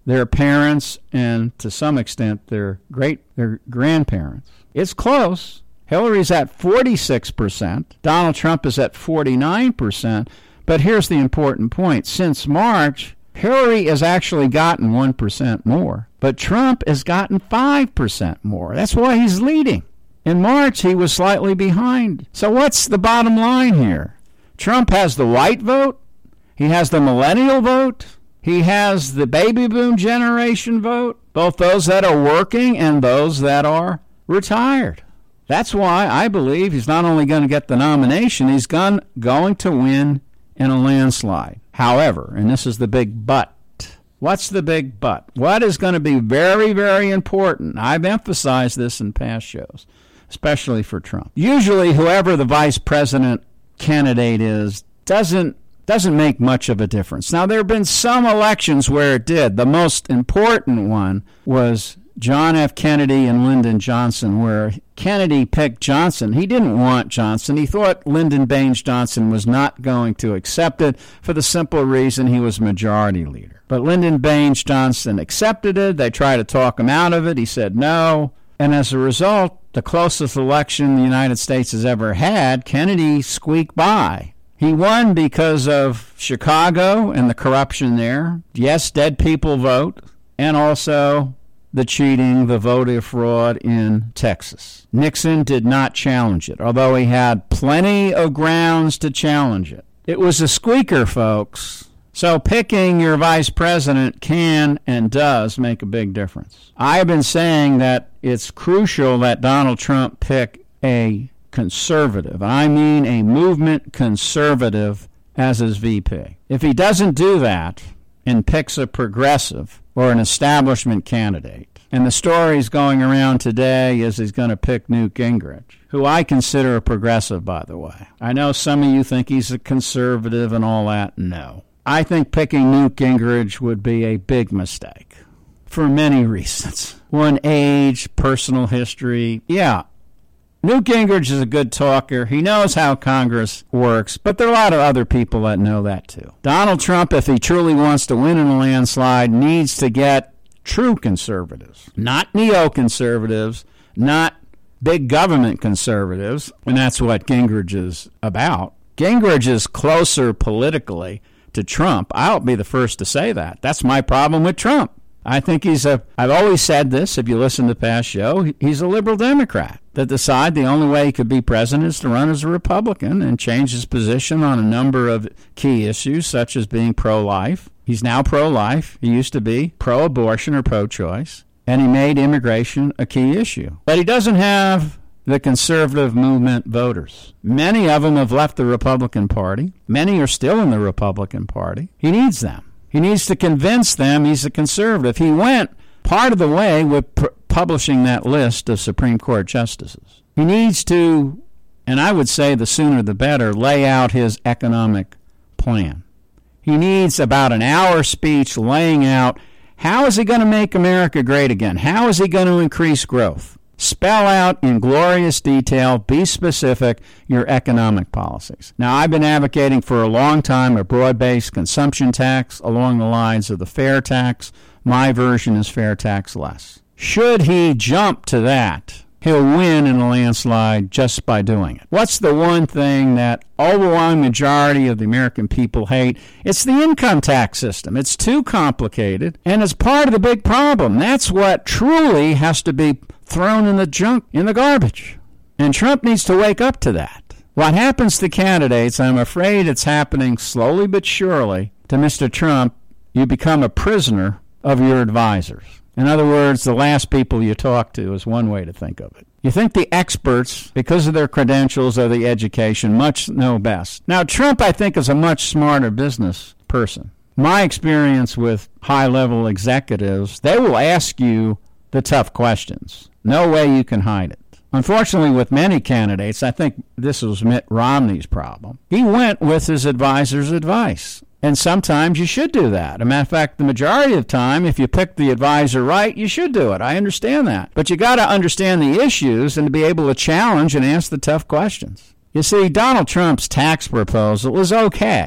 their parents, and to some extent their great their grandparents. It's close. Hillary's at forty-six percent. Donald Trump is at forty-nine percent. But here's the important point. Since March, Hillary has actually gotten one percent more, but Trump has gotten five percent more. That's why he's leading. In March, he was slightly behind. So what's the bottom line here? Trump has the white vote. He has the millennial vote. He has the baby boom generation vote, both those that are working and those that are retired. That's why I believe he's not only going to get the nomination, he's going, going to win in a landslide. However, and this is the big but, what's the big but? What is going to be very, very important? I've emphasized this in past shows, especially for Trump. Usually whoever the vice president candidate is doesn't doesn't make much of a difference. Now, there have been some elections where it did. The most important one was John F. Kennedy and Lyndon Johnson, where Kennedy picked Johnson. He didn't want Johnson. He thought Lyndon Baines Johnson was not going to accept it for the simple reason he was majority leader. But Lyndon Baines Johnson accepted it. They tried to talk him out of it. He said no. And as a result, the closest election the United States has ever had, Kennedy squeaked by. He won because of Chicago and the corruption there. Yes, dead people vote. And also the cheating, the voter fraud in Texas. Nixon did not challenge it, although he had plenty of grounds to challenge it. It was a squeaker, folks. So picking your vice president can and does make a big difference. I've been saying that it's crucial that Donald Trump pick a conservative. I mean a movement conservative as his V P. If he doesn't do that and picks a progressive or an establishment candidate, and the stories going around today is he's going to pick Newt Gingrich, who I consider a progressive, by the way. I know some of you think he's a conservative and all that. No. I think picking Newt Gingrich would be a big mistake for many reasons. One, age, personal history. Yeah, Newt Gingrich is a good talker. He knows how Congress works, but there are a lot of other people that know that too. Donald Trump, if he truly wants to win in a landslide, needs to get true conservatives, not neoconservatives, not big government conservatives, and that's what Gingrich is about. Gingrich is closer politically to Trump. I'll be the first to say that. That's my problem with Trump. I think he's a, I've always said this, if you listen to the past show, he's a liberal Democrat that decide the only way he could be president is to run as a Republican and change his position on a number of key issues, such as being pro-life. He's now pro-life. He used to be pro-abortion or pro-choice. And he made immigration a key issue. But he doesn't have the conservative movement voters. Many of them have left the Republican Party. Many are still in the Republican Party. He needs them. He needs to convince them he's a conservative. He went part of the way with pr- publishing that list of Supreme Court justices. He needs to, and I would say the sooner the better, lay out his economic plan. He needs about an hour speech laying out how is he going to make America great again? How is he going to increase growth? Spell out in glorious detail, be specific, your economic policies. Now, I've been advocating for a long time a broad-based consumption tax along the lines of the fair tax. My version is fair tax less. Should he jump to that, he'll win in a landslide just by doing it. What's the one thing that overwhelming majority of the American people hate? It's the income tax system. It's too complicated, and it's part of the big problem. That's what truly has to be thrown in the junk, in the garbage. And Trump needs to wake up to that. What happens to candidates, I'm afraid it's happening slowly but surely to Mister Trump, you become a prisoner of your advisors. In other words, the last people you talk to is one way to think of it. You think the experts, because of their credentials or the education, much know best. Now, Trump, I think, is a much smarter business person. My experience with high-level executives, they will ask you the tough questions. No way you can hide it. Unfortunately, with many candidates, I think this was Mitt Romney's problem. He went with his advisor's advice. And sometimes you should do that. As a matter of fact, the majority of the time, if you pick the advisor right, you should do it. I understand that. But you got to understand the issues and to be able to challenge and ask the tough questions. You see, Donald Trump's tax proposal is okay.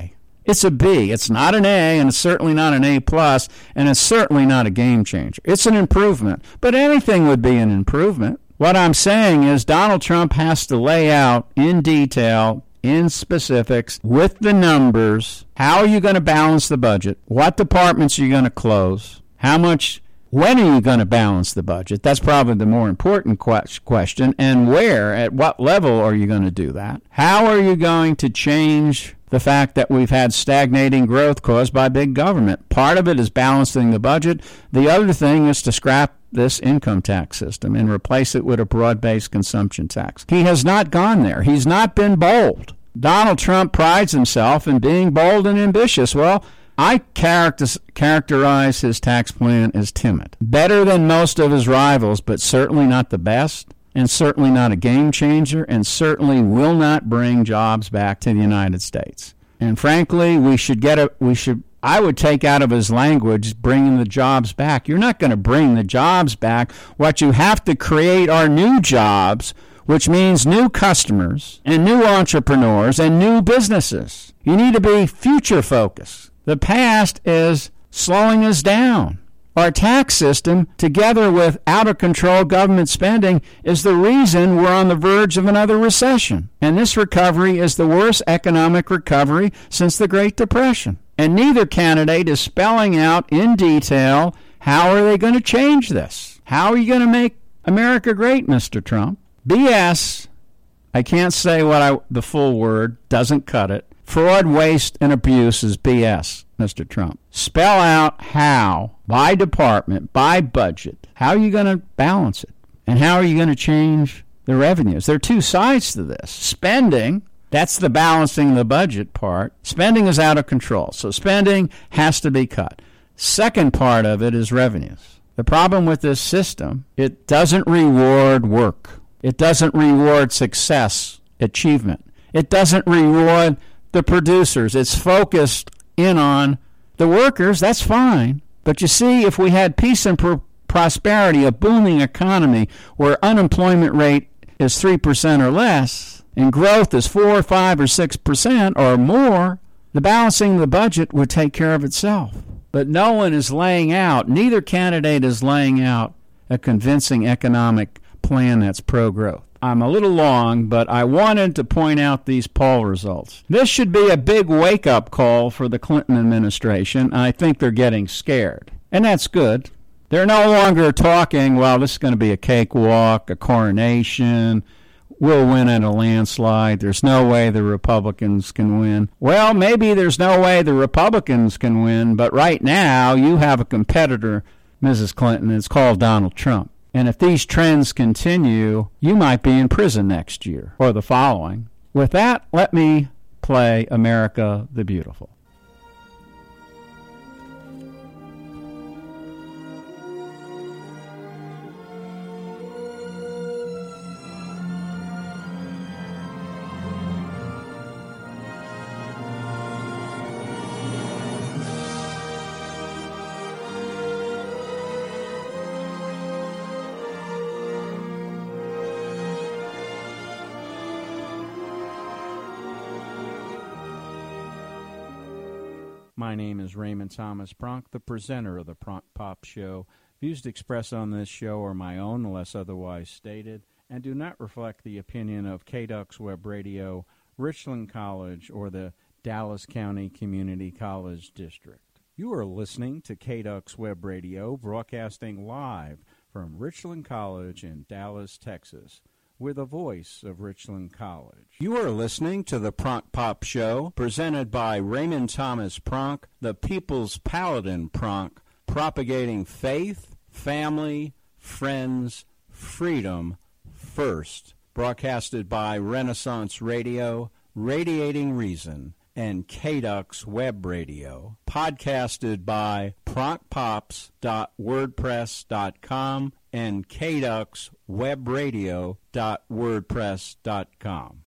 It's a B. It's not an A, and it's certainly not an A plus, and it's certainly not a game changer. It's an improvement, but anything would be an improvement. What I'm saying is Donald Trump has to lay out in detail, in specifics, with the numbers, how are you going to balance the budget, what departments are you going to close, how much, when are you going to balance the budget? That's probably the more important question, and where, at what level are you going to do that? How are you going to change the fact that we've had stagnating growth caused by big government? Part of it is balancing the budget. The other thing is to scrap this income tax system and replace it with a broad-based consumption tax. He has not gone there. He's not been bold. Donald Trump prides himself in being bold and ambitious. Well, I character- characterize his tax plan as timid. Better than most of his rivals, but certainly not the best, and certainly not a game changer, and certainly will not bring jobs back to the United States. And frankly, we should get a, we should, I would take out of his language bringing the jobs back. You're not going to bring the jobs back. What you have to create are new jobs, which means new customers and new entrepreneurs and new businesses. You need to be future focused. The past is slowing us down. Our tax system, together with out-of-control government spending, is the reason we're on the verge of another recession. And this recovery is the worst economic recovery since the Great Depression. And neither candidate is spelling out in detail how are they going to change this. How are you going to make America great, Mister Trump? B S, I can't say what I the full word, doesn't cut it. Fraud, waste, and abuse is B S, Mister Trump. Spell out how, by department, by budget, how are you going to balance it? And how are you going to change the revenues? There are two sides to this. Spending, that's the balancing the budget part. Spending is out of control, so spending has to be cut. Second part of it is revenues. The problem with this system, it doesn't reward work. It doesn't reward success, achievement. It doesn't reward the producers. It's focused in on the workers. That's fine. But you see, if we had peace and pr- prosperity, a booming economy where unemployment rate is three percent or less, and growth is four, five, or six percent or more, the balancing of the budget would take care of itself. But no one is laying out, neither candidate is laying out a convincing economic plan that's pro-growth. I'm a little long, but I wanted to point out these poll results. This should be a big wake-up call for the Clinton administration. I think they're getting scared, and that's good. They're no longer talking, well, this is going to be a cakewalk, a coronation, we'll win in a landslide, there's no way the Republicans can win. Well, maybe there's no way the Republicans can win, but right now you have a competitor, Missus Clinton, it's called Donald Trump. And if these trends continue, you might be in prison next year or the following. With that, let me play America the Beautiful. My name is Raymond Thomas Pronk, the presenter of the Pronk Pop Show. Views expressed on this show are my own, unless otherwise stated, and do not reflect the opinion of K D U X Web Radio, Richland College, or the Dallas County Community College District. You are listening to K D U X Web Radio, broadcasting live from Richland College in Dallas, Texas. We're the voice of Richland College. You are listening to the Pronk Pop Show, presented by Raymond Thomas Pronk, the People's Paladin Pronk, propagating faith, family, friends, freedom first. Broadcasted by Renaissance Radio, Radiating Reason, and K D U X Web Radio. Podcasted by pronk pops dot wordpress dot com and K D U X web radio dot wordpress dot com.